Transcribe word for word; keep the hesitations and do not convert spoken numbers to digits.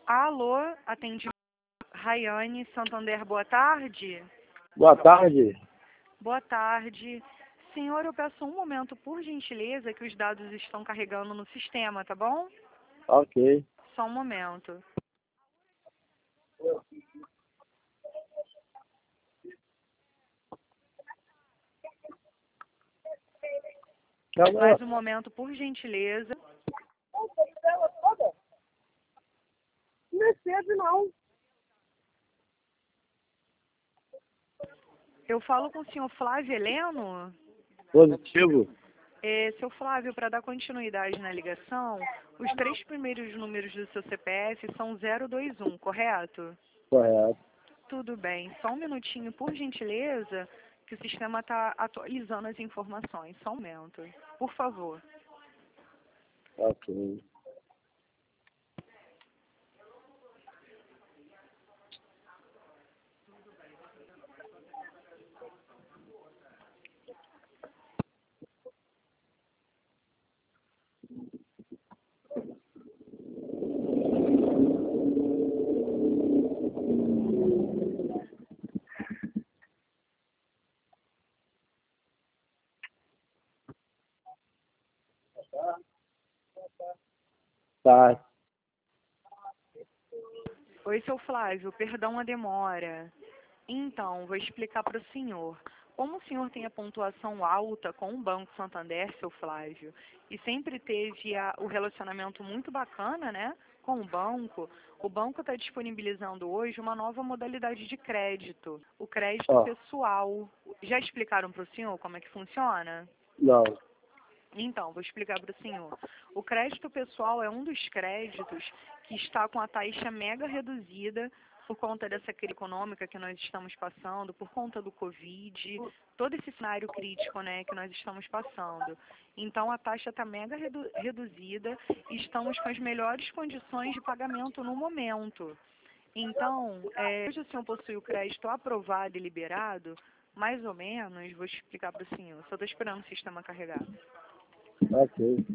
Alô, atende Rayane Santander, boa tarde. Boa tarde. Boa tarde. Senhor, eu peço um momento, por gentileza, que os dados estão carregando no sistema, tá bom? Ok. Só um momento. Mais um momento, por gentileza. Não é cedo, não. Eu falo com o senhor Flávio Heleno. Positivo. É, seu Flávio, para dar continuidade na ligação, os três primeiros números do seu C P F são zero dois um, correto? Correto. Tudo bem. Só um minutinho, por gentileza, que o sistema está atualizando as informações. Só um momento. Por favor. Ok. Tá. Oi, seu Flávio. Perdão a demora. Então, vou explicar para o senhor. Como o senhor tem a pontuação alta com o Banco Santander, seu Flávio, e sempre teve a, o relacionamento muito bacana, né, com o banco, o banco está disponibilizando hoje uma nova modalidade de crédito, o crédito Ó. pessoal. Já explicaram para o senhor como é que funciona? Não. Então, vou explicar para o senhor. O crédito pessoal é um dos créditos que está com a taxa mega reduzida por conta dessa crise econômica que nós estamos passando, por conta do Covid, todo esse cenário crítico, né, que nós estamos passando. Então, a taxa está mega redu reduzida e estamos com as melhores condições de pagamento no momento. Então, é, hoje o senhor possui o crédito aprovado e liberado, mais ou menos, vou explicar para o senhor, só estou esperando o sistema carregar. Ok.